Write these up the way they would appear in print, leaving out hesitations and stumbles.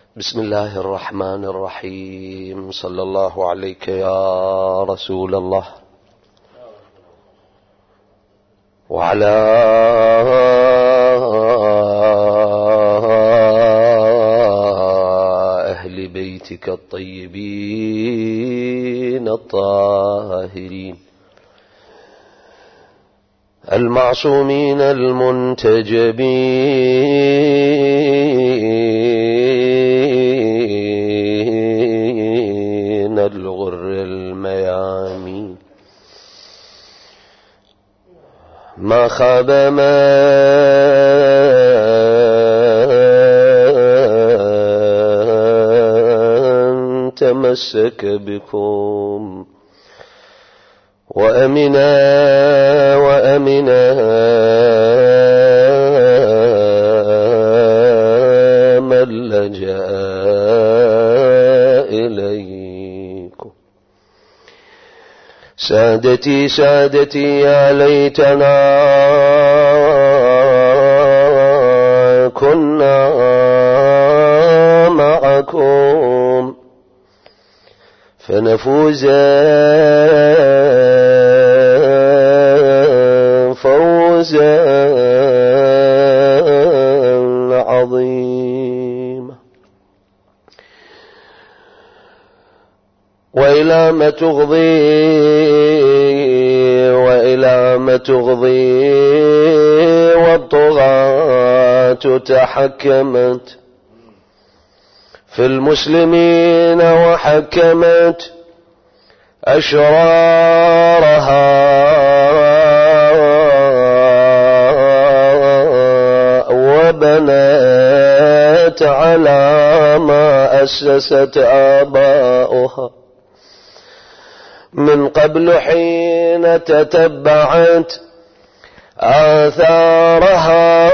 بسم الله الرحمن الرحيم. صلى الله عليك يا رسول الله وعلى أهل بيتك الطيبين الطاهرين المعصومين المنتجبين الغر الميامين. ما خاب من تمسك بكم وأمنا من لجأ إليكم. سادتي يا ليتنا كنا معكم فنفوز فوزا عظيما. وإلى ما تغضي والطغاة تحكمت في المسلمين وحكمت أشرارها وبنت على ما أسست آباؤها من قبل حين تتبعت آثارها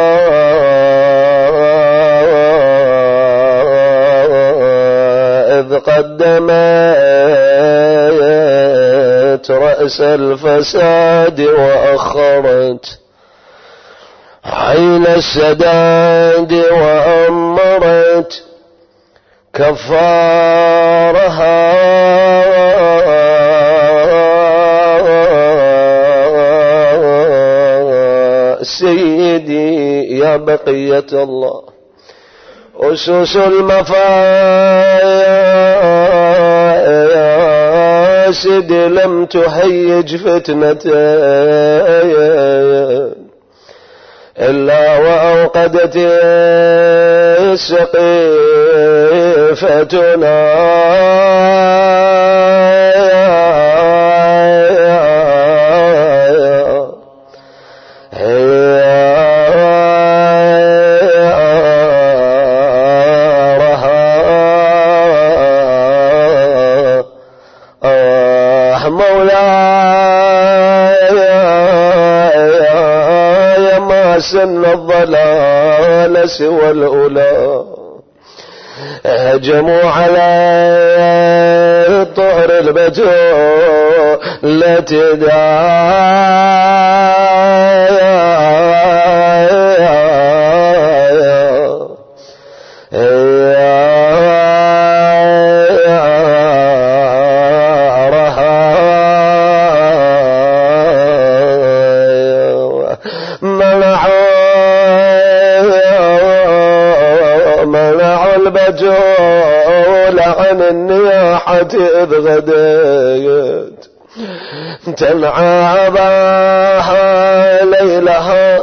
إذ قدمت رأس الفساد وأخرت عين السداد وأمرت كفارها سيدي يا بقية الله أسس المفاسد لم تهيج فتنة إلا وأوقدت سقيفتنا سن الضلال سوى الأولى هجموا على الطهر البتول عن النياحة إذ غديت تنعابها ليلها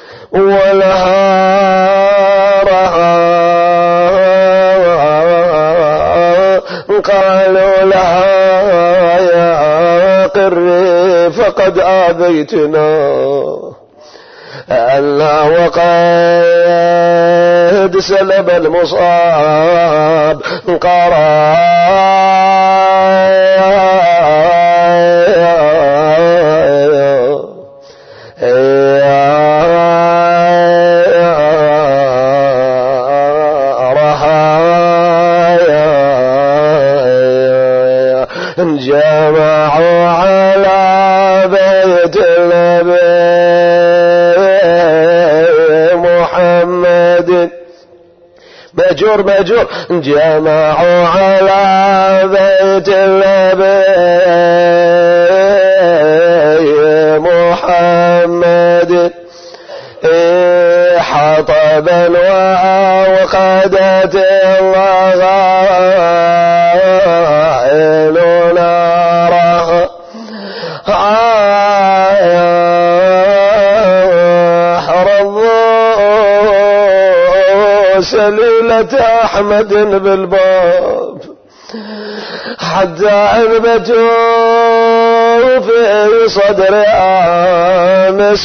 ونهارها قالوا لها يا قري فقد آذيتنا ألا وقد سلب المصاب جمعوا على بيت النبي محمد مأجور مأجور جمعوا على بيت النبي محمد حطبا وقادت الله عين نارها سليلة أحمد بالباب حتى أنبتوا في صدر آنس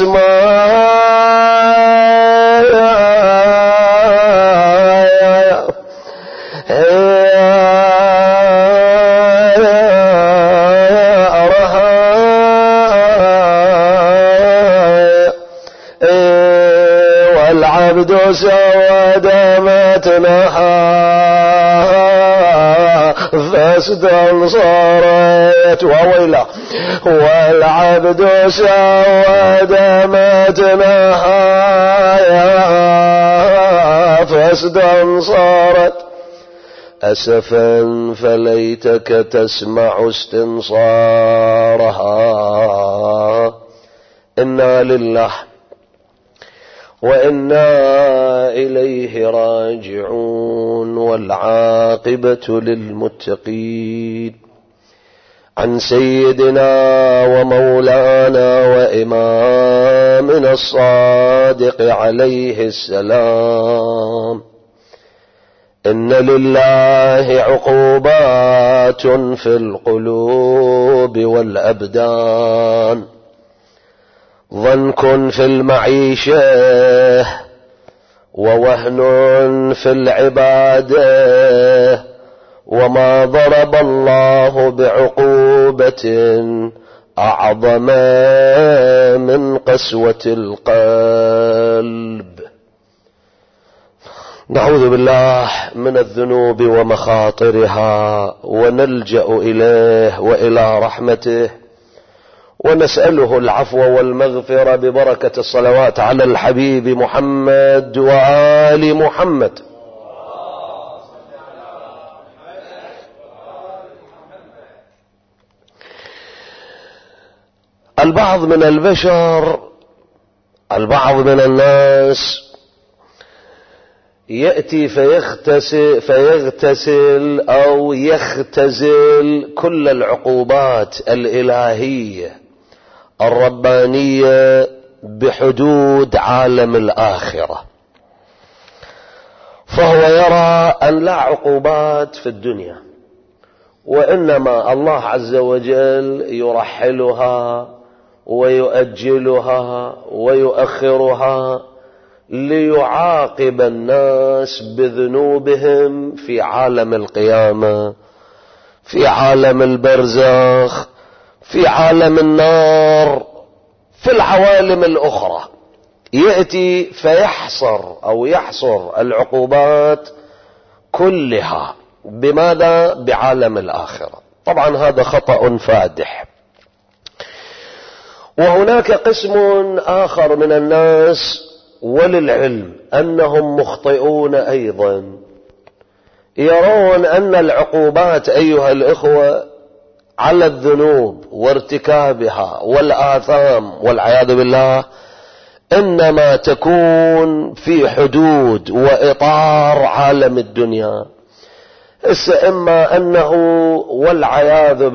والعبد سود متنها فاستنصرت وويلا والعبد سود متنها فاستنصرت أسفا فليتك تسمع استنصارها إنا لله وإنا إليه راجعون والعاقبة للمتقين. عن سيدنا ومولانا وإمامنا الصادق عليه السلام إن لله عقوبات في القلوب والأبدان ضنك في المعيشة ووهن في العبادة وما ضرب الله بعقوبة أعظم من قسوة القلب. نعوذ بالله من الذنوب ومخاطرها ونلجأ إليه وإلى رحمته ونسأله العفو والمغفرة ببركة الصلوات على الحبيب محمد وآل محمد. البعض من البشر، البعض من الناس يأتي فيغتسل أو يختزل كل العقوبات الإلهية الربانية بحدود عالم الآخرة، فهو يرى أن لا عقوبات في الدنيا، وإنما الله عز وجل يرحلها ويؤجلها ويؤخرها ليعاقب الناس بذنوبهم في عالم القيامة، في عالم البرزخ، في عالم النار، في العوالم الأخرى. يأتي فيحصر أو يحصر العقوبات كلها بماذا؟ بعالم الآخرة. طبعا هذا خطأ فادح. وهناك قسم آخر من الناس وللعلم أنهم مخطئون أيضا، يرون أن العقوبات أيها الإخوة على الذنوب وارتكابها والآثام والعياذ بالله إنما تكون في حدود وإطار عالم الدنيا. إما أنه والعياذ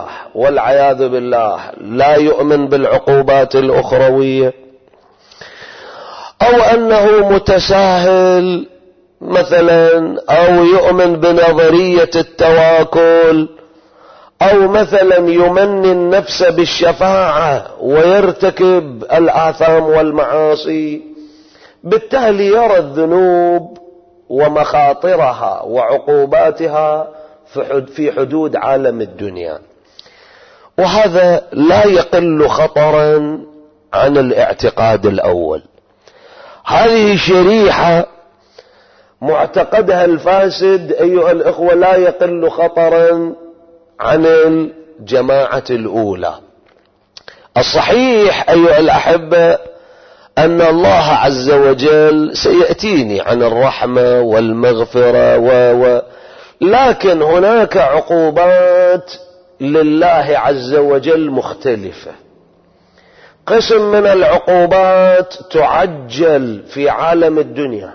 بالله لا يؤمن بالعقوبات الأخروية، أو أنه متساهل مثلا، أو يؤمن بنظرية التواكل، أو مثلا يمني النفس بالشفاعة ويرتكب الآثام والمعاصي، بالتالي يرى الذنوب ومخاطرها وعقوباتها في حدود عالم الدنيا، وهذا لا يقل خطرا عن الاعتقاد الأول. هذه شريحة معتقدها الفاسد أيها الإخوة لا يقل خطرا عن الجماعة الأولى. الصحيح أيها الأحبة أن الله عز وجل سيأتيني عن الرحمة والمغفرة لكن هناك عقوبات لله عز وجل مختلفة. قسم من العقوبات تعجل في عالم الدنيا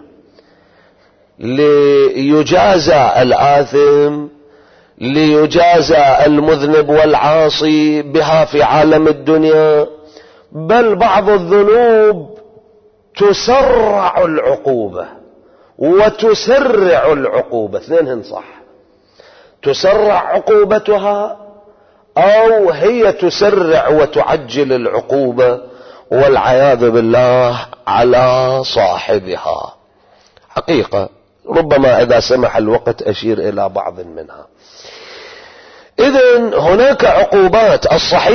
ليجازى الآثم، ليجازى المذنب والعاصي بها في عالم الدنيا، بل بعض الذنوب تسرع العقوبة وتسرع العقوبة، اثنينهن صح، تسرع عقوبتها أو هي تسرع وتعجل العقوبة والعياذ بالله على صاحبها. حقيقة ربما إذا سمح الوقت أشير إلى بعض منها. إذن هناك عقوبات.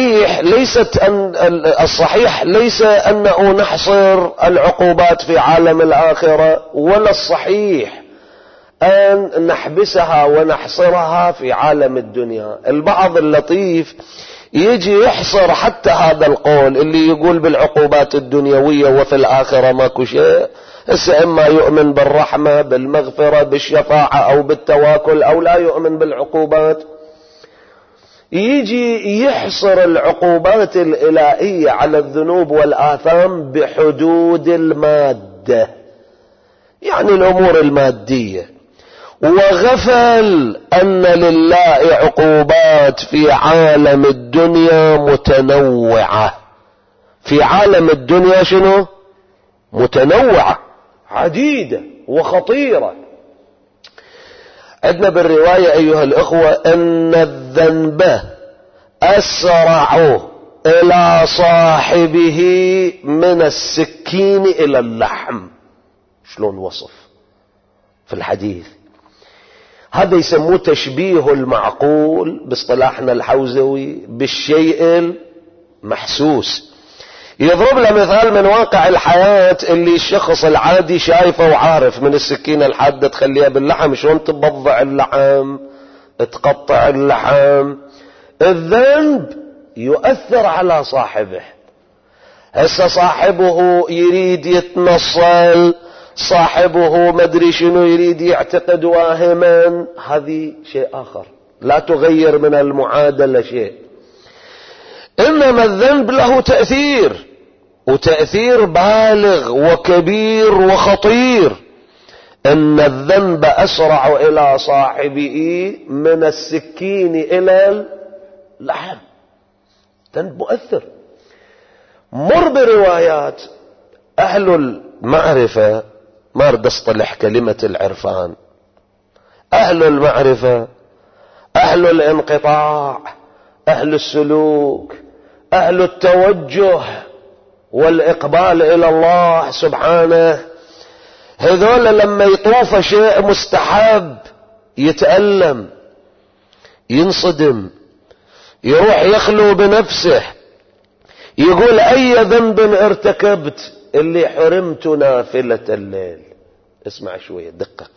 الصحيح ليس أنه نحصر العقوبات في عالم الآخرة، ولا الصحيح أن نحبسها ونحصرها في عالم الدنيا. البعض اللطيف يجي يحصر حتى هذا القول اللي يقول بالعقوبات الدنيوية وفي الآخرة ماكو شيء، هسه إما يؤمن بالرحمة بالمغفرة بالشفاعة أو بالتواكل أو لا يؤمن بالعقوبات. يجي يحصر العقوبات الإلهية على الذنوب والآثام بحدود المادة، يعني الأمور المادية، وغفل أن لله عقوبات في عالم الدنيا متنوعة. في عالم الدنيا شنو؟ متنوعة، عديدة وخطيرة. عندنا بالرواية أيها الأخوة أن الذنب أسرع إلى صاحبه من السكين إلى اللحم. شلون وصف في الحديث؟ هذا يسموه تشبيه المعقول باصطلاحنا الحوزوي بالشيء المحسوس. يضرب له مثال من واقع الحياة اللي الشخص العادي شايفه وعارف، من السكينة الحادة تخليها باللحم شلون تبضع اللحم، تقطع اللحم. الذنب يؤثر على صاحبه. هسه صاحبه يريد يتنصل، صاحبه مدري شنو يريد يعتقد واهما، هذه شيء آخر لا تغير من المعادلة شيء. إنما الذنب له تأثير، وتأثير بالغ وكبير وخطير. إن الذنب أسرع إلى صاحبه من السكين إلى اللحم. ذنب مؤثر. مر بروايات أهل المعرفة، ما أريد أصطلح كلمة العرفان، أهل المعرفة، أهل الانقطاع، أهل السلوك، أهل التوجه والإقبال إلى الله سبحانه، هذول لما يطوف شيء مستحب يتألم، ينصدم، يروح يخلو بنفسه، يقول أي ذنب ارتكبت اللي حرمت نافلة الليل. اسمع شوية، دقق.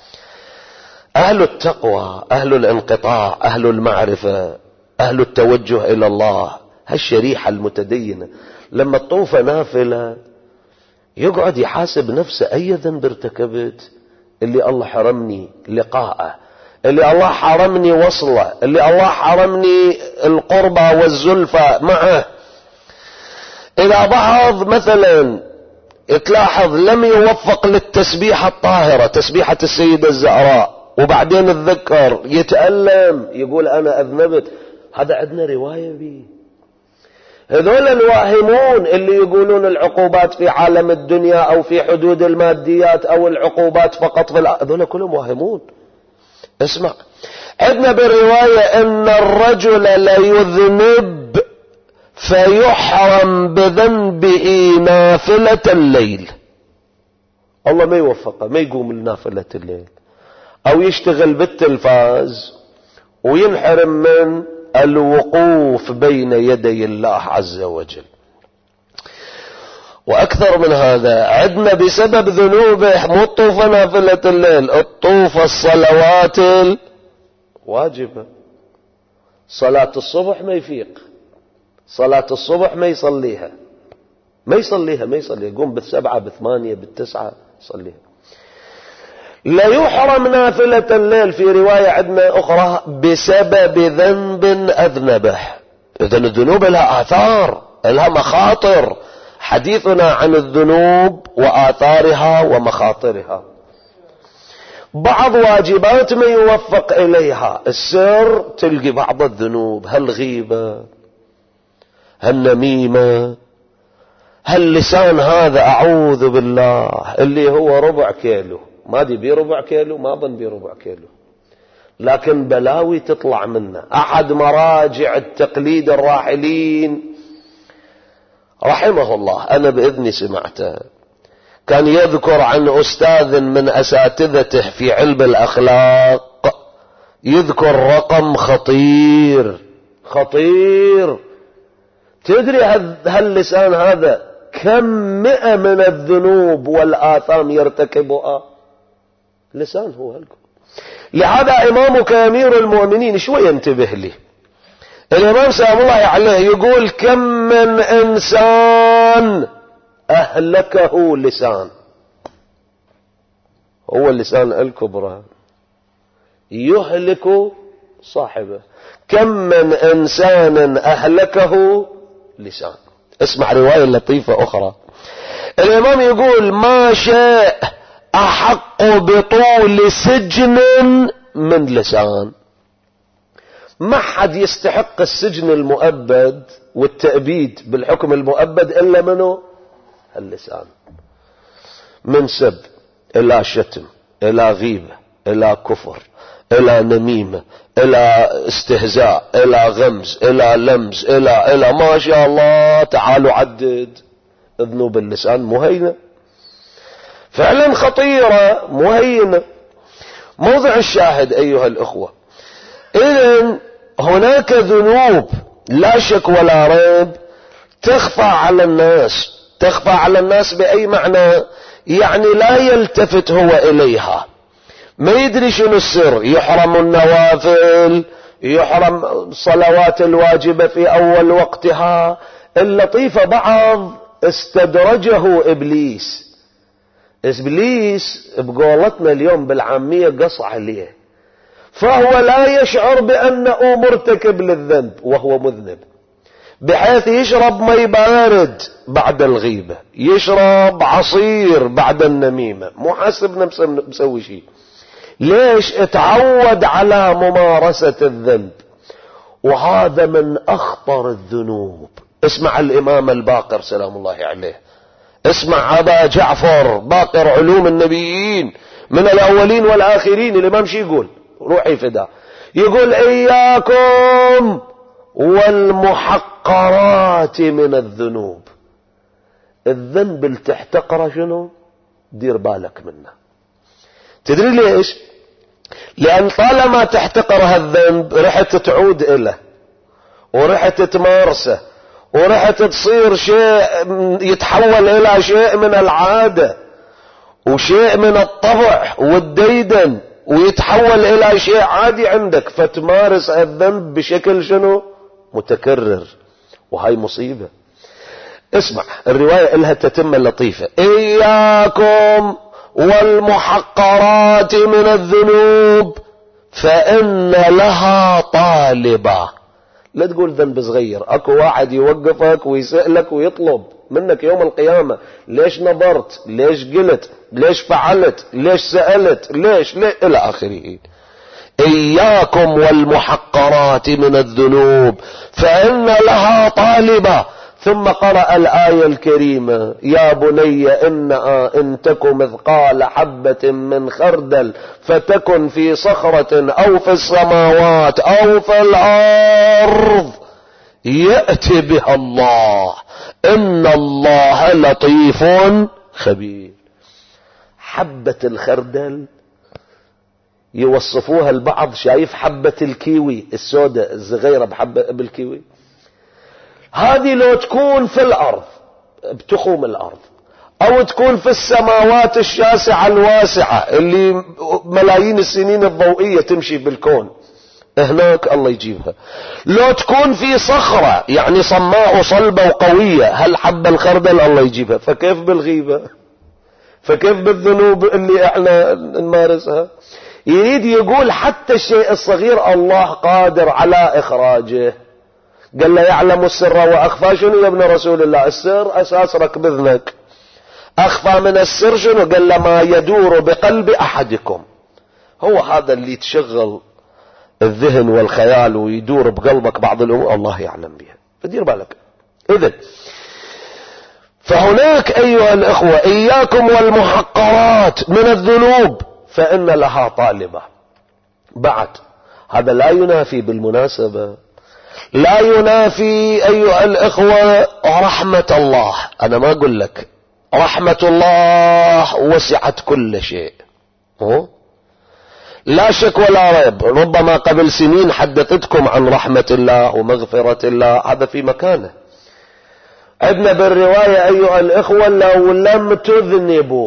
أهل التقوى، أهل الانقطاع، أهل المعرفة، أهل التوجه إلى الله، هالشريحة المتدينة لما تطوف نافلة يقعد يحاسب نفسه، أي ذنب ارتكبت اللي الله حرمني لقاءه، اللي الله حرمني وصله، اللي الله حرمني القربة والزلفة معه. إلى بعض مثلا تلاحظ لم يوفق للتسبيحة الطاهرة، تسبيحة السيدة الزهراء، وبعدين الذكر يتألم، يقول أنا أذنبت. هذا عندنا رواية به. هذول الواهمون اللي يقولون العقوبات في عالم الدنيا أو في حدود الماديات أو العقوبات فقط في هذول كلهم واهمون. اسمع، عندنا بالرواية أن الرجل لا يذنب فيحرم بذنبه نافلة الليل. الله ما يوفقه، ما يقوم لنافلة الليل، أو يشتغل بالتلفاز وينحرم من الوقوف بين يدي الله عز وجل. وأكثر من هذا، عندنا بسبب ذنوبه مو الطوف نافلة الليل، الطوف الصلوات الواجبة. صلاة الصبح ما يفيق، صلاة الصبح ما يصليها، ما يصليها يقوم بالسبعة بالثمانية بالتسعة يصليها. لا يحرم نافلة الليل في رواية عندنا أخرى بسبب ذنب أذنبه. إذن الذنوب لها آثار، لها مخاطر. حديثنا عن الذنوب وآثارها ومخاطرها. بعض واجبات من يوفق إليها السر تلقي بعض الذنوب، هالغيبة، هالنميمة، هاللسان هذا أعوذ بالله اللي هو ربع كيلو، ما دي بيه ربع كيلو، ما ظن بيه ربع كيلو، لكن بلاوي تطلع منه. أحد مراجع التقليد الراحلين رحمه الله أنا بإذني سمعته، كان يذكر عن أستاذ من أساتذته في علم الأخلاق يذكر رقم خطير. تدري هاللسان هذا كم 100 من الذنوب والآثام يرتكبها؟ لسان هو هلكم. لهذا إمامك أمير المؤمنين شوي ينتبه لي. الإمام سلام الله عليه يقول كم من إنسان أهلكه لسان. هو اللسان الكبرى يهلك صاحبه. كم من إنسان أهلكه لسان. اسمع رواية لطيفة أخرى. الإمام يقول ما شيء أحق بطول سجن من لسان. ما حد يستحق السجن المؤبد والتأبيد بالحكم المؤبد إلا منه اللسان. من سب إلى شتم إلى غيبة إلى كفر إلى نميمة إلى استهزاء إلى غمز إلى لمز إلى ما شاء الله. تعالوا عدد ذنوب اللسان مهينة فعلا خطيرة مهينة. موضع الشاهد أيها الأخوة، إذن هناك ذنوب لا شك ولا ريب تخفى على الناس بأي معنى؟ يعني لا يلتفت هو إليها، ما يدري شنو السر. يحرم النوافل، يحرم الصلوات الواجبة في أول وقتها. اللطيفة بعض استدرجه إبليس بقولتنا اليوم بالعامية قص عليه، فهو لا يشعر بأنه مرتكب للذنب وهو مذنب، بحيث يشرب مي بارد بعد الغيبة، يشرب عصير بعد النميمة، مو حاسب نفسه مسوي شيء. ليش؟ اتعود على ممارسة الذنب، وهذا من أخطر الذنوب. اسمع الإمام الباقر سلام الله عليه، اسمع أبا جعفر باقر علوم النبيين من الأولين والآخرين. الإمام شي يقول؟ روحي فدا. يقول إياكم والمحقرات من الذنوب. الذنب اللي تحتقره شنو؟ دير بالك منه. تدري ليش؟ لأن طالما تحتقر الذنب رحت تعود إله، ورحت تمارسه، ورحت تصير شيء يتحول إلى شيء من العادة وشيء من الطبع والديدن، ويتحول إلى شيء عادي عندك، فتمارس الذنب بشكل شنو؟ متكرر، وهاي مصيبة. اسمع الرواية إلها تتم اللطيفة. إياكم والمحقرات من الذنوب فإن لها طالبة. لا تقول ذنب صغير، اكو واحد يوقفك ويسألك ويطلب منك يوم القيامة ليش نظرت، ليش قلت، ليش فعلت، ليش سألت، ليش إلى آخره. إياكم والمحقرات من الذنوب فإن لها طالبة. ثم قرأ الآية الكريمة يا بني إن تك مثقال حبة من خردل فتكن في صخرة أو في السماوات أو في الأرض يأتي بها الله إن الله لطيف خبير. حبة الخردل يوصفوها البعض، شايف حبة الكيوي السوداء الصغيرة بالكيوي، هذه لو تكون في الأرض بتخوم الأرض، أو تكون في السماوات الشاسعة الواسعة اللي ملايين السنين الضوئية تمشي بالكون، هناك الله يجيبها. لو تكون في صخرة يعني صماء وصلبة وقوية، هل حب الخردل الله يجيبها. فكيف بالغيبة؟ فكيف بالذنوب اللي احنا نمارسها؟ يريد يقول حتى الشيء الصغير الله قادر على اخراجه. قال له يعلم السر واخفى. شنو يا ابن رسول الله السر؟ اساس ركب اذنك. اخفى من السر شنو؟ قال له ما يدور بقلب احدكم. هو هذا اللي تشغل الذهن والخيال ويدور بقلبك بعض الامور الله يعلم بها، فدير بالك. اذن فهناك ايها الاخوة اياكم والمحقرات من الذنوب فان لها طالبة. بعد هذا لا ينافي بالمناسبة، لا ينافي ايها الاخوة رحمة الله. انا ما اقول لك رحمة الله وسعت كل شيء، لا شك ولا ريب. ربما قبل سنين حدثتكم عن رحمة الله ومغفرة الله، هذا في مكانه. عندنا بالرواية ايها الاخوة لو لم تذنبوا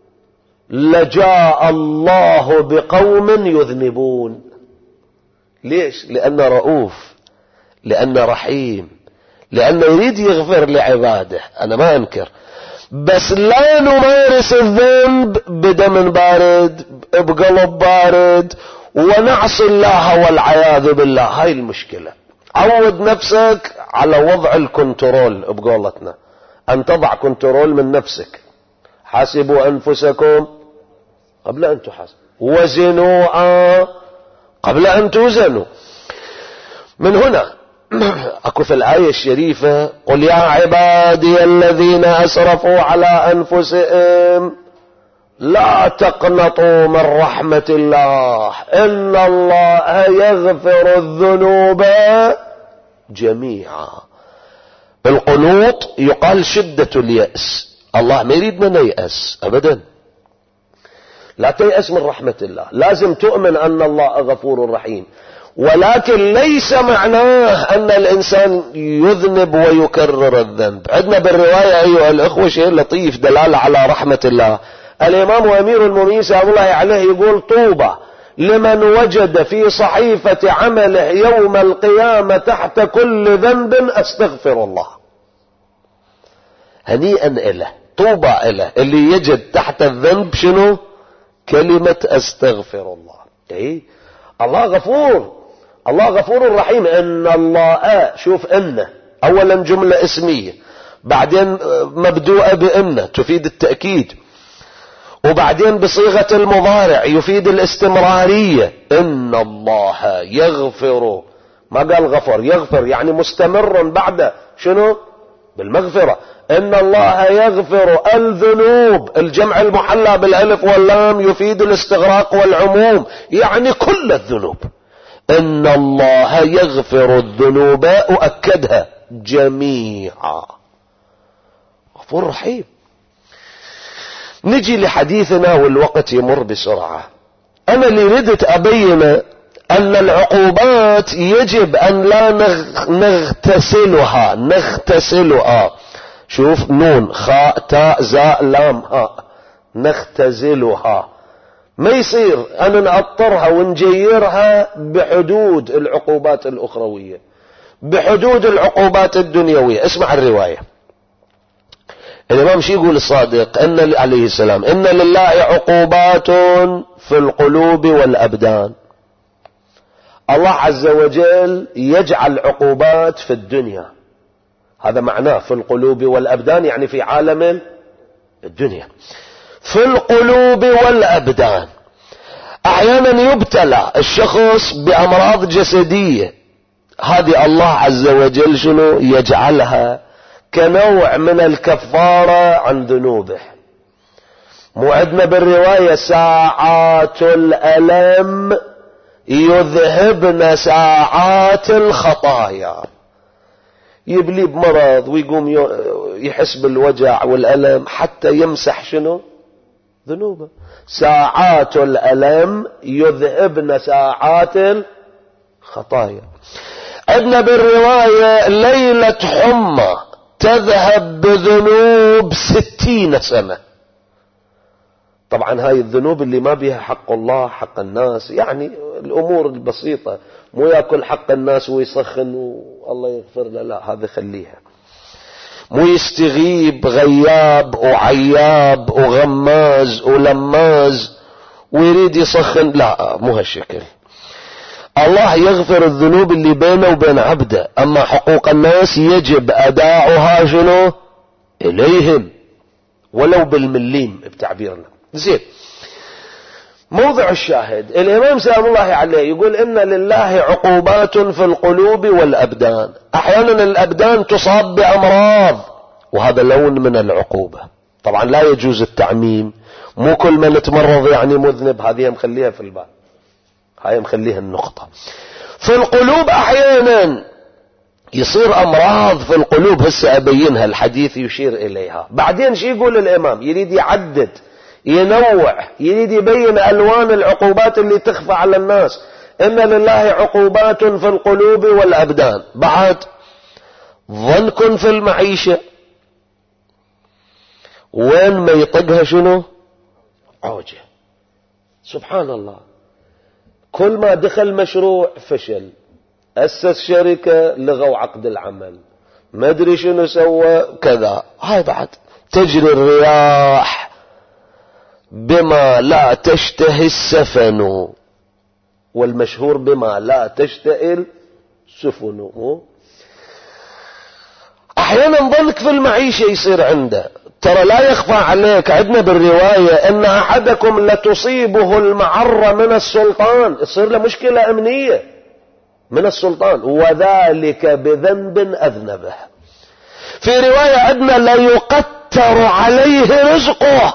لجاء الله بقوم يذنبون. ليش؟ لأنه رؤوف، لأنه رحيم، لأنه يريد يغفر لعباده. أنا ما أنكر، بس لا نمارس الذنب بدم بارد بقلب بارد ونعصي الله والعياذ بالله. هاي المشكلة. عود نفسك على وضع الكنترول بقولتنا، أن تضع كنترول من نفسك. حاسبوا أنفسكم قبل أن تحاسبوا، وزنوا قبل أن توزنوا. من هنا أكو في الآية الشريفة قل يا عبادي الذين أسرفوا على أنفسهم لا تقنطوا من رحمة الله إن الله يغفر الذنوب جميعا. القنوط يقال شدة اليأس. الله ما يريدنا نيأس أبدا. لا تيأس من رحمة الله، لازم تؤمن أن الله غفور رحيم، ولكن ليس معناه أن الإنسان يذنب ويكرر الذنب. عندنا بالرواية أيها الأخوة شيء لطيف دلالة على رحمة الله. الإمام وأمير المؤمنين سلام الله عليه يقول طوبى لمن وجد في صحيفة عمله يوم القيامة تحت كل ذنب أستغفر الله. هنيئا إله، طوبى إله اللي يجد تحت الذنب شنو؟ كلمة أستغفر الله. إيه؟ الله غفور، الله غفور رحيم. إن الله شوف إنه أولا جملة اسمية، بعدين مبدوءة بإنه تفيد التأكيد، وبعدين بصيغة المضارع يفيد الاستمرارية. إن الله يغفر، ما قال غفر، يغفر يعني مستمر بعد شنو؟ بالمغفرة. إن الله يغفر الذنوب، الجمع المحلى بالألف واللام يفيد الاستغراق والعموم، يعني كل الذنوب. إن الله يغفر الذنوب، أؤكدها، جميعا. غفور رحيم. نجي لحديثنا والوقت يمر بسرعة. أنا اللي ردت أبين أن العقوبات يجب أن لا نغتسلها. شوف نون خاء تاء زاء لام هاء، نختزلها. ما يصير أن نأطرها ونجيرها بحدود العقوبات الأخروية، بحدود العقوبات الدنيوية. اسمع الرواية. الإمام شي يقول الصادق أن عليه السلام إن لله عقوبات في القلوب والأبدان. الله عز وجل يجعل عقوبات في الدنيا، هذا معناه في القلوب والأبدان، يعني في عالم الدنيا. في القلوب والأبدان. أحيانا يبتلى الشخص بأمراض جسدية، هذه الله عز وجل شنو يجعلها كنوع من الكفارة عن ذنوبه. موعدنا بالرواية ساعات الألم يذهبن ساعات الخطايا. يبلي بمرض ويقوم يحس بالوجع والألم حتى يمسح شنو؟ ذنوبه. ساعات الألم يذهبن ساعات الخطايا. عندنا بالرواية ليلة حمى تذهب بذنوب 60 سنة. طبعا هاي الذنوب اللي ما بيها حق الله حق الناس، يعني الأمور البسيطة، مو يأكل حق الناس ويسخن والله يغفر له، لا هذا خليها. مو يستغيب غياب وعياب وغماز ولماز ويريد يسخن، لا مو هالشكل. الله يغفر الذنوب اللي بينه وبين عبده، أما حقوق الناس يجب أداؤها شنو إليهم ولو بالمليم بتعبيرنا. زين، موضع الشاهد الإمام سلام الله عليه يقول إن لله عقوبات في القلوب والأبدان. أحيانا الأبدان تصاب بأمراض وهذا لون من العقوبة. طبعا لا يجوز التعميم، مو كل من تمرض يعني مذنب، هذه مخليها في البال، هاي مخليها النقطة. في القلوب أحيانا يصير أمراض في القلوب، هسه أبينها، الحديث يشير إليها. بعدين شي يقول الإمام؟ يريد يعدد، ينوع، يريد يبين ألوان العقوبات اللي تخفى على الناس. إن لله عقوبات في القلوب والأبدان. بعد ضنك في المعيشة، وين ما يطقها شنو عوجة. سبحان الله، كل ما دخل مشروع فشل، أسس شركة لغوا عقد العمل، ما أدري شنو سوى كذا. هاي بعد تجري الرياح بما لا تشتهي السفن، والمشهور بما لا تشتهي السفن. احيانا ضنك في المعيشة يصير عنده. ترى لا يخفى عليك، عندنا بالرواية ان احدكم لتصيبه المعرة من السلطان، يصير له مشكلة امنية من السلطان، وذلك بذنب اذنبه. في رواية عندنا لا يقتر عليه رزقه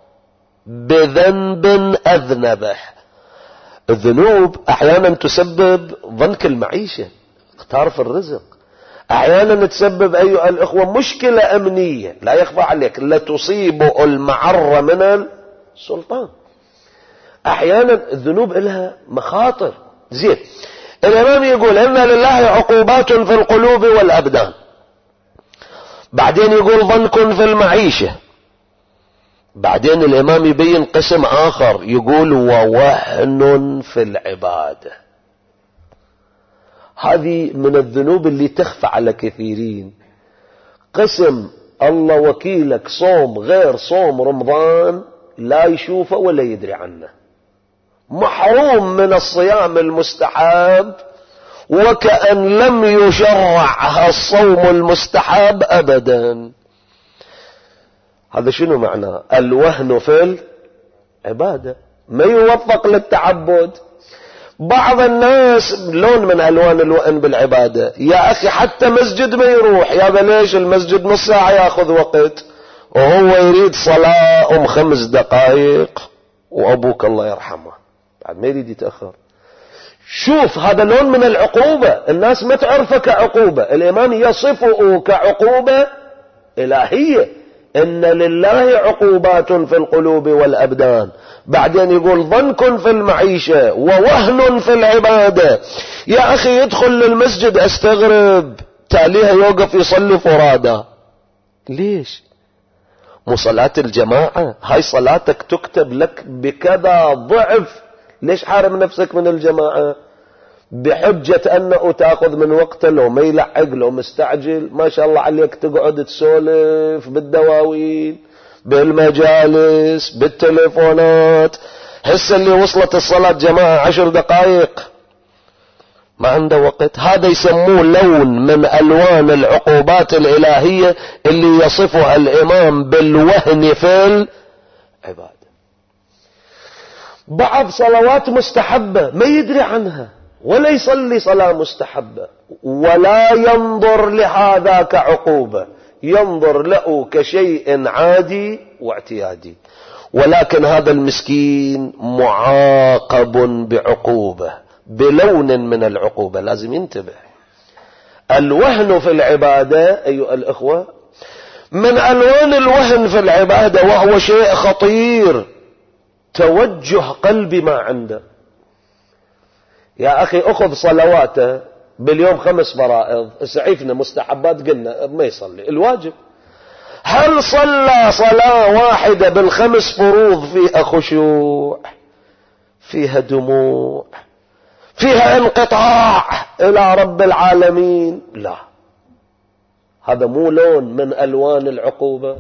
بذنب اذنبه. الذنوب احيانا تسبب ضنك المعيشة، اختار في الرزق. احيانا تسبب ايها الاخوة مشكلة امنية، لا يخفى عليك، لتصيب المعرة من السلطان. احيانا الذنوب لها مخاطر. زين، الامام يقول ان لله عقوبات في القلوب والابدان. بعدين يقول ضنك في المعيشة. بعدين الامام يبين قسم اخر، يقول ووهن في العبادة. هذه من الذنوب اللي تخفى على كثيرين. قسم الله وكيلك صوم غير صوم رمضان لا يشوفه ولا يدري عنه، محروم من الصيام المستحب، وكأن لم يشرع الصوم المستحب أبدا. هذا شنو معناه؟ الوهن في العبادة، ما يوفق للتعبد. بعض الناس لون من ألوان الوهن بالعبادة، يا أخي حتى مسجد ما يروح. يا ليش المسجد نص ساعة ياخذ وقت، وهو يريد صلاة 5 دقائق وأبوك الله يرحمه بعد ما يريد يتأخر. شوف، هذا لون من العقوبة، الناس ما تعرفه كعقوبة، الإمام يصفه كعقوبة إلهية. إن لله عقوبات في القلوب والأبدان. بعدين يقول ضنك في المعيشة ووهن في العبادة. يا أخي يدخل للمسجد أستغرب، تاليها يوقف يصلي فرادى. ليش؟ مو صلاة الجماعة، هاي صلاتك تكتب لك بكذا ضعف. ليش حارم نفسك من الجماعة؟ بحجة أنه تأخذ من وقته، لو ما يلعق، لو مستعجل، ما شاء الله عليك تقعد تسولف بالدواوين، بالمجالس، بالتليفونات. هسه اللي وصلت الصلاة جماعة 10 دقائق ما عنده وقت. هذا يسموه لون من ألوان العقوبات الإلهية اللي يصفها الإمام بالوهن في العبادة. بعض صلوات مستحبة ما يدري عنها ولا يصلي صلاة مستحبة، ولا ينظر لهذا كعقوبة، ينظر له كشيء عادي واعتيادي. ولكن هذا المسكين معاقب بعقوبة، بلون من العقوبة، لازم ينتبه. الوهن في العبادة أيها الأخوة من ألوان الوهن في العبادة، وهو شيء خطير، توجه قلبي ما عنده. يا أخي أخذ صلواته باليوم 5 فرائض، سعيفنا مستحبات قلنا ما يصلي الواجب. هل صلى صلاة واحدة بال5 فروض فيها خشوع، فيها دموع، فيها انقطاع إلى رب العالمين. لا، هذا مو لون من ألوان العقوبة.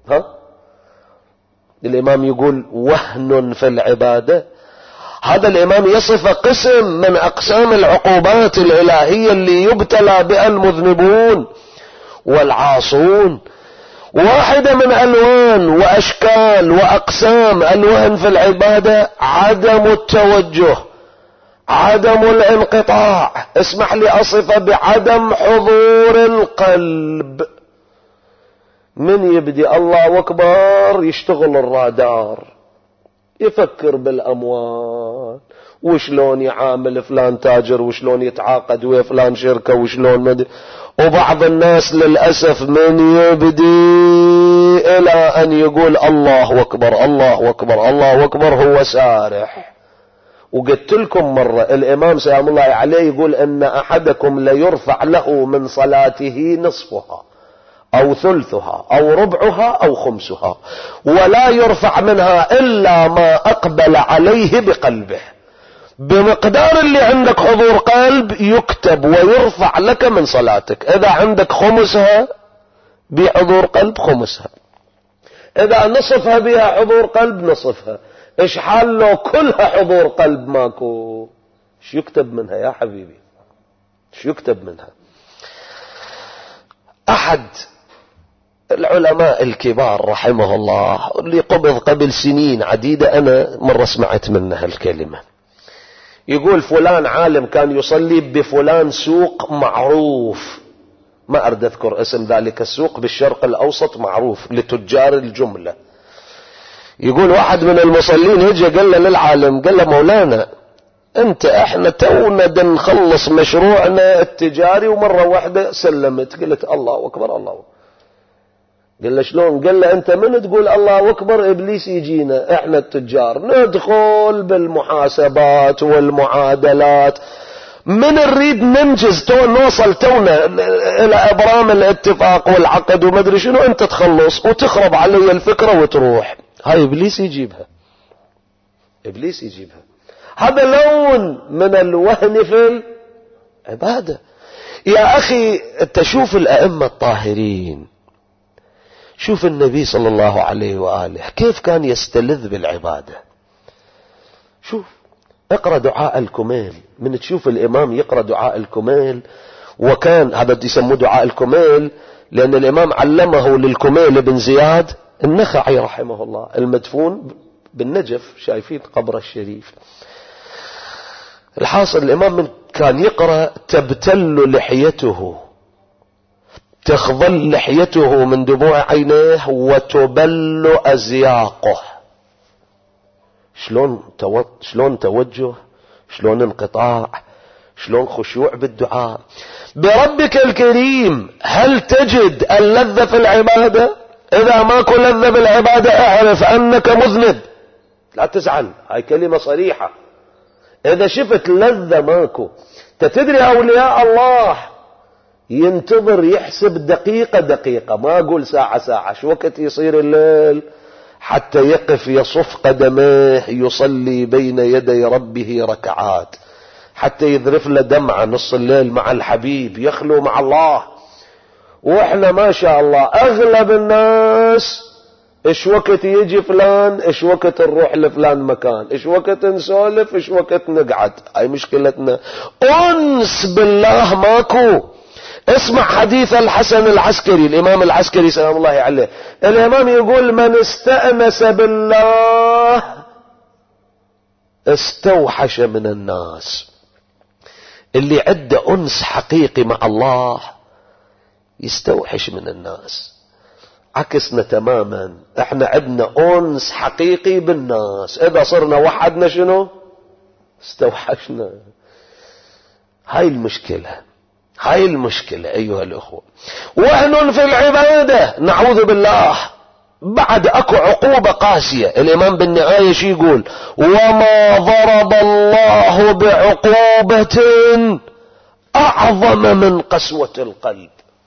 الإمام يقول وهن في العبادة. هذا الإمام يصف قسم من أقسام العقوبات الإلهية اللي يبتلى بها المذنبون والعاصون. واحدة من ألوان وأشكال وأقسام الوهن في العبادة عدم التوجه، عدم الانقطاع. اسمح لي أصف بعدم حضور القلب. من يبدي الله أكبر يشتغل الرادار، يفكر بالأموال، وشلون يعامل فلان تاجر، وشلون يتعاقد ويا فلان شركة، وشلون وبعض الناس للأسف من يبدي إلى أن يقول الله أكبر الله أكبر الله أكبر هو سارح. وقلت لكم مرة الإمام سلام الله عليه يقول إن أحدكم ليرفع له من صلاته نصفها أو ثلثها أو ربعها أو خمسها، ولا يرفع منها إلا ما أقبل عليه بقلبه. بمقدار اللي عندك حضور قلب يكتب ويرفع لك من صلاتك. إذا عندك خمسها بحضور قلب خمسها، إذا نصفها بها حضور قلب نصفها. إيش حال لو كلها حضور قلب ماكو؟ إيش يكتب منها يا حبيبي؟ إيش يكتب منها؟ أحد العلماء الكبار رحمه الله اللي قبض قبل سنين عديدة، أنا مرة سمعت منه الكلمة، يقول فلان عالم كان يصلي بفلان سوق معروف، ما أريد أذكر اسم ذلك السوق، بالشرق الأوسط معروف لتجار الجملة. يقول واحد من المصلين هجي قال له للعالم، قال له مولانا انت احنا تونا نخلص مشروعنا التجاري ومرة واحدة سلمت. قلت الله أكبر الله أكبر. قال له شلون؟ قال له انت من تقول الله أكبر ابليس يجينا احنا التجار ندخل بالمحاسبات والمعادلات، من نريد ننجز نوصل تونا الى ابرام الاتفاق والعقد ومدري شنو، انت تخلص وتخرب علي الفكرة وتروح. هاي ابليس يجيبها، ابليس يجيبها. هذا لون من الوهن في العبادة. يا اخي تشوف الائمة الطاهرين، شوف النبي صلى الله عليه وآله كيف كان يستلذ بالعبادة. شوف اقرأ دعاء الكميل، من تشوف الامام يقرأ دعاء الكميل، وكان هذا يسموه دعاء الكميل لان الامام علمه للكميل بن زياد النخعي رحمه الله المدفون بالنجف، شايفين قبر الشريف. الحاصل الامام من كان يقرأ تبتل لحيته، تخضل لحيته من دموع عينيه وتبل أزياقه. شلون توجه، شلون انقطاع، شلون خشوع بالدعاء. بربك الكريم هل تجد اللذة في العبادة؟ إذا ماكو لذة بالعبادة اعرف أنك مذنب، لا تزعل، هاي كلمة صريحة. إذا شفت لذة ماكو، تدري أولياء الله ينتظر يحسب دقيقة دقيقة، ما أقول ساعة ساعة، شو وقت يصير الليل حتى يقف يصف قدميه يصلي بين يدي ربه ركعات، حتى يذرف له دمعة نص الليل مع الحبيب يخلو مع الله. واحنا ما شاء الله اغلب الناس ايش وقت يجي فلان، ايش وقت نروح لفلان مكان، ايش وقت نسولف، ايش وقت نقعد. هاي مشكلتنا، انس بالله ماكو. اسمع حديث الحسن العسكري، الامام العسكري سلام الله عليه، الامام يقول من استأنس بالله استوحش من الناس. اللي عنده انس حقيقي مع الله يستوحش من الناس. عكسنا تماما، احنا عندنا انس حقيقي بالناس، اذا صرنا وحدنا شنو؟ استوحشنا. هاي المشكلة، هاي المشكلة أيها الأخوة. وهن في العبادة، نعوذ بالله. بعد أكو عقوبة قاسية. الإمام بالنهاية شي يقول؟ وما ضرب الله بعقوبة أعظم من قسوة القلب.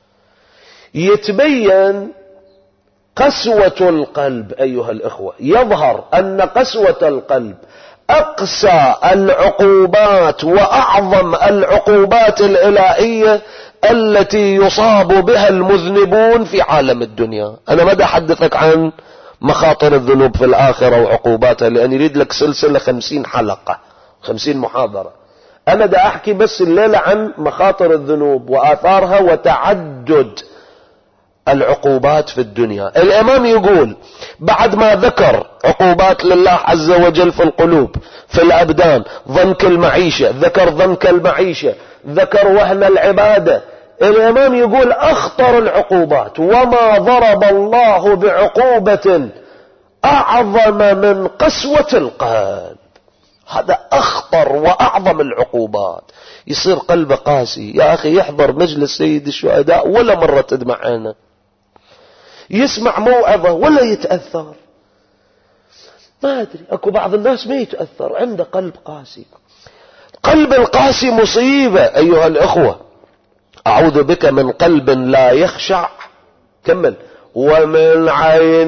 يتبين قسوة القلب أيها الأخوة، يظهر أن قسوة القلب أقسى العقوبات وأعظم العقوبات الإلهية التي يصاب بها المذنبون في عالم الدنيا. أنا ما أحدثك عن مخاطر الذنوب في الآخرة وعقوباتها، لأن يريد لك سلسلة 50 حلقة 50 محاضرة. أنا دا أحكي بس الليلة عن مخاطر الذنوب وآثارها وتعدد العقوبات في الدنيا. الإمام يقول بعد ما ذكر عقوبات لله عز وجل في القلوب في الأبدان، ضنك المعيشة، ذكر ضنك المعيشة، ذكر وهن العبادة، الإمام يقول أخطر العقوبات وما ضرب الله بعقوبة أعظم من قسوة القلب. هذا أخطر وأعظم العقوبات. يصير قلبه قاسي. يا أخي يحضر مجلس سيد الشهداء ولا مرة تدمع عينه، يسمع موعظة ولا يتأثر. ما أدري، أكو بعض الناس ما يتأثر، عنده قلب قاسي. قلب القاسي مصيبة أيها الأخوة. أعوذ بك من قلب لا يخشع، كمل، ومن عين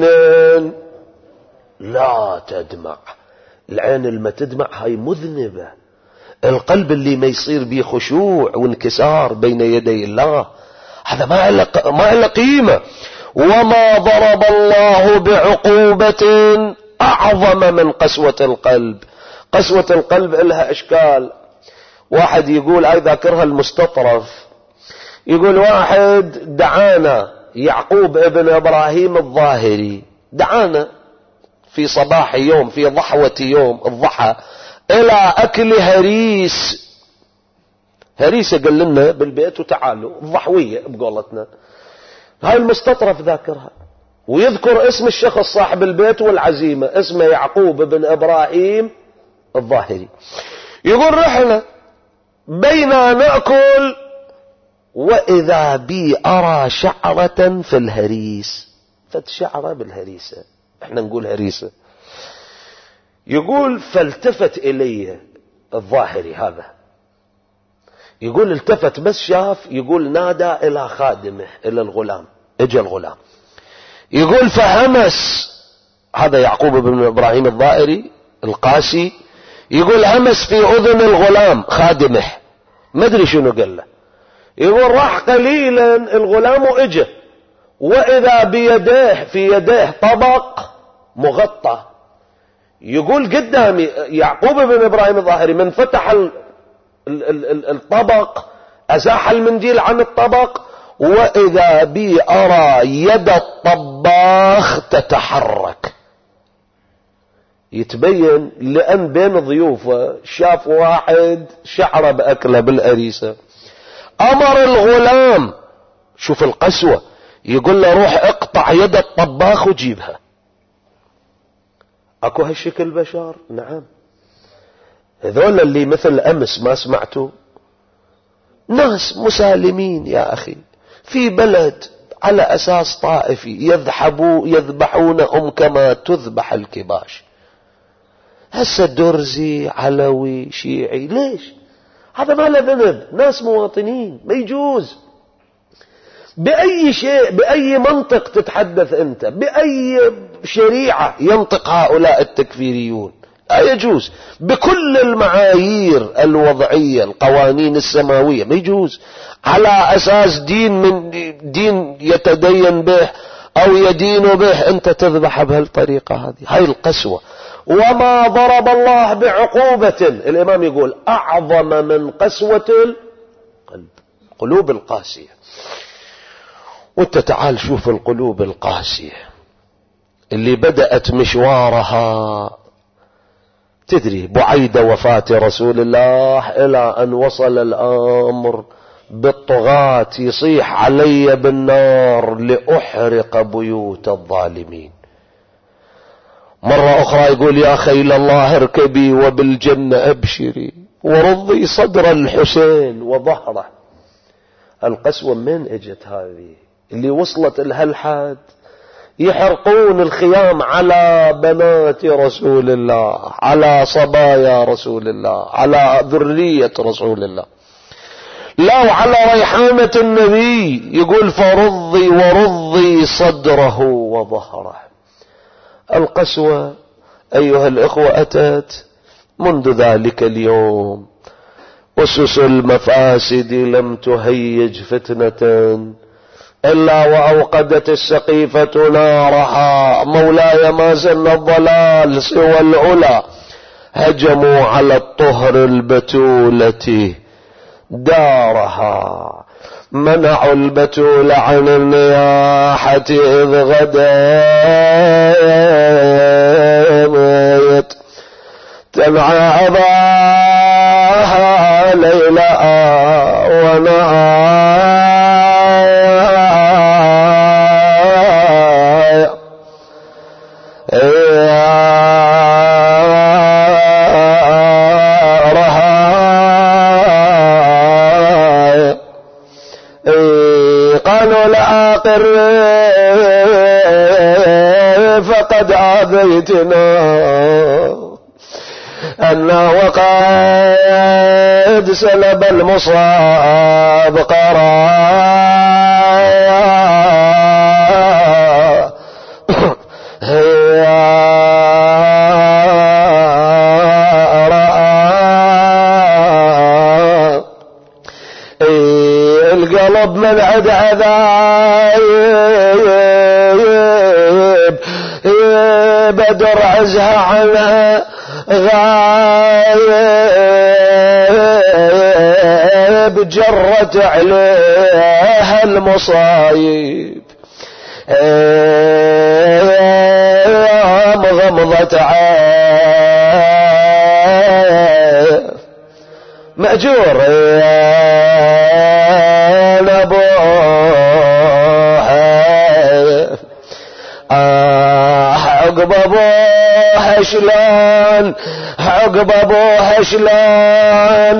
لا تدمع. العين اللي ما تدمع هاي مذنبة. القلب اللي ما يصير به خشوع وانكسار بين يدي الله، هذا ما له قيمة. وما ضرب الله بعقوبة أعظم من قسوة القلب. قسوة القلب لها أشكال. واحد يقول أي ذاكرها المستطرف، يقول واحد دعانا يعقوب ابن إبراهيم الظاهري، دعانا في صباح يوم، في ضحوة يوم الضحى، إلى أكل هريس. هريسة قال لنا بالبيت وتعالوا الضحوية بقولتنا. هاي المستطرف ذاكرها، ويذكر اسم الشخص صاحب البيت والعزيمة، اسمه يعقوب بن إبراهيم الظاهري. يقول رحنا بينا نأكل وإذا بي أرى شعرة في الهريس. فتشعرة بالهريسة، احنا نقول هريسة. يقول فالتفت إلي الظاهري هذا، يقول التفت بس شاف، يقول نادى إلى خادمه، إلى الغلام، اجى الغلام، يقول فهمس، هذا يعقوب بن إبراهيم الظاهري القاسي، يقول همس في أذن الغلام خادمه، ما ادري شنو قال له. يقول راح قليلا الغلام واجى، وإذا بيديه في يديه طبق مغطى. يقول قدامي يعقوب بن إبراهيم الظاهري من فتح الطبق أزاح المنديل عن الطبق، وإذا بي أرى يد الطباخ تتحرك. يتبين لأن بين ضيوفه شاف واحد شعره بأكله بالأريسة. أمر الغلام، شوف القسوة، يقول له روح اقطع يد الطباخ وجيبها. اكو هالشكل بشر؟ نعم. هذول اللي مثل امس ما سمعتوا، ناس مسالمين يا اخي في بلد على اساس طائفي يذبحونهم كما تذبح الكباش. هسه درزي علوي شيعي، ليش؟ هذا ما له ذنب، ناس مواطنين، ما يجوز. بأي شيء، بأي منطق تتحدث أنت، بأي شريعة ينطق هؤلاء التكفيريون؟ لا يجوز. بكل المعايير الوضعية، القوانين السماوية، ما يجوز. على أساس دين من دين يتدين به أو يدين به أنت تذبح بهالطريقة هذه. هاي القسوة. وما ضرب الله بعقوبة، الإمام يقول أعظم من قسوة القلب، قلوب القاسية. وانت تعال شوف القلوب القاسية اللي بدأت مشوارها، تدري بعيد وفاة رسول الله إلى أن وصل الأمر بالطغاة يصيح علي بالنار لأحرق بيوت الظالمين. مرة أخرى يقول يا خيل الله اركبي وبالجنة أبشري ورضي صدر الحسين وظهره. القسوة من اجت هذه اللي وصلت لها الحد؟ يحرقون الخيام على بنات رسول الله، على صبايا رسول الله، على ذرية رسول الله، لا وعلى ريحانة النبي. يقول فرضي ورضي صدره وظهره. القسوة أيها الإخوة أتت منذ ذلك اليوم أسس المفاسد لم تهيج فتنة إلا وأوقدت السقيفة نارها. مولاي ما زن الضلال سوى العلا، هجموا على الطهر البتولة دارها، منعوا البتول عن النياحة إذ غدت تنعى عضاها ليلا ونهايا رهايا. قالوا لآقر فقد آذيتنا أنا وقد سلب المصاب قرايا القلب من عد عذايب بدر عزها عنها غايب جرت عليها المصايب مغمضة عين مأجور نبوها عقب ابوها شلون عقب ابوها شلون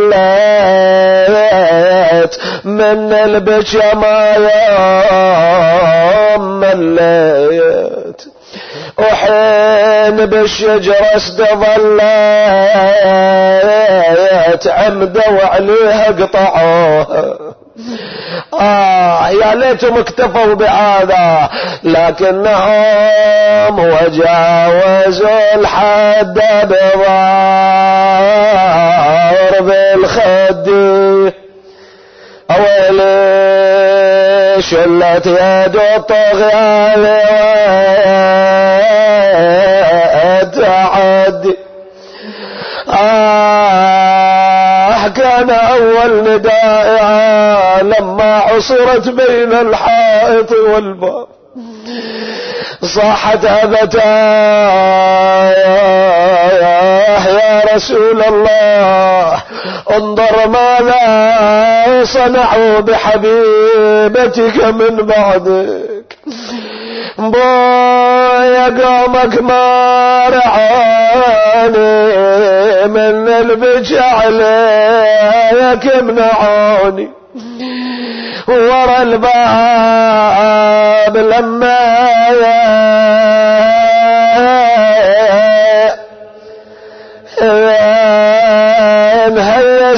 ذلت من البكا ما يوم مليت وحين بالشجرة استظلت عمدوا عليها قطعوها. يا ليتهم اكتفوا بهذا لكنهم وجاوزوا الحد بضرب الخد. أولي شلت يد الطغيان تعدي. كان أول ندائها لما عصرت بين الحائط والباب صاحت أبتاه يا رسول الله انظر ماذا صنعوا بحبيبتك من بعدك. بويا قومك ما رعاني من البكا عليك منعوني ورا الباب لما هيا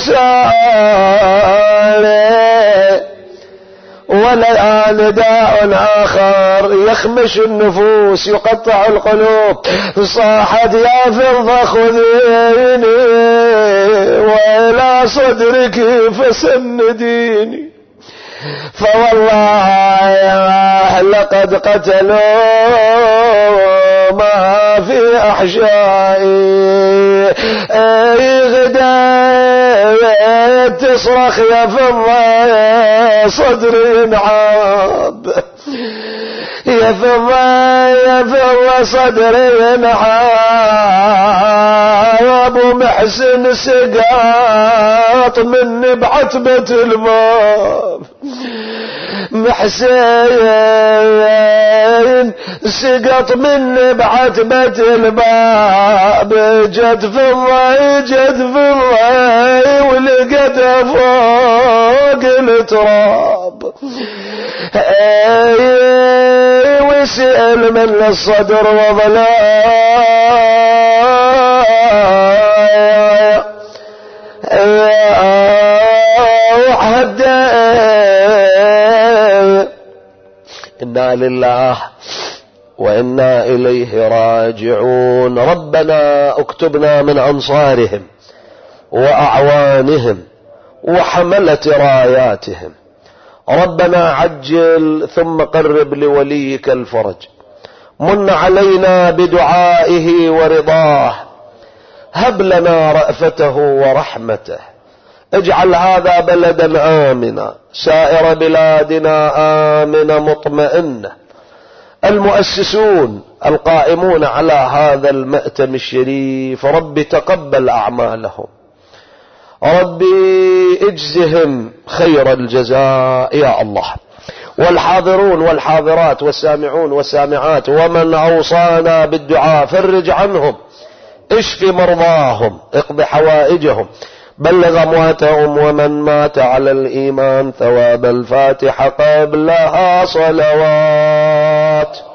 سالي ولا نداء آخر يخمش النفوس يقطع القلوب. صاحت يا فضة خذيني وإلى صدرك فسنديني فوالله لقد قتلوا ما في أحشائي. غداية تصرخ يا فضة صدري انعاب يا فضة صدري انعاب ومحسن سقاط مني بعتبة الباب. محسين سقط مني بعتبة الباب جد فضة ولقد فوق التراب. وسئل من الصدر وضلاء وحدى إنا لله وإنا إليه راجعون. ربنا اكتبنا من أنصارهم وأعوانهم وحملة راياتهم. ربنا عجل ثم قرب لوليك الفرج. من علينا بدعائه ورضاه. هب لنا رأفته ورحمته. اجعل هذا بلدا آمنا، سائر بلادنا آمنة مطمئنة. المؤسسون القائمون على هذا المأتم الشريف رب تقبل أعمالهم، ربي اجزهم خير الجزاء يا الله. والحاضرون والحاضرات والسامعون والسامعات ومن أوصانا بالدعاء فرج عنهم، اشف مرضاهم، اقض حوائجهم، بلغ أمواتهم ومن مات على الإيمان ثواب الفاتحة قبلها صلوات.